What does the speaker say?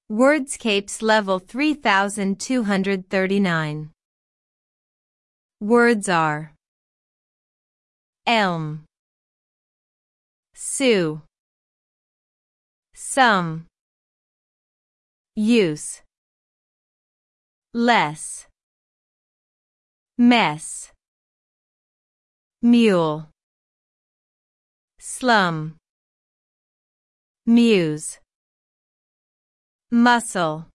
Wordscapes level 3239. Words are elm, sue, some, use, less, mess, mule, slum, muse, muscle,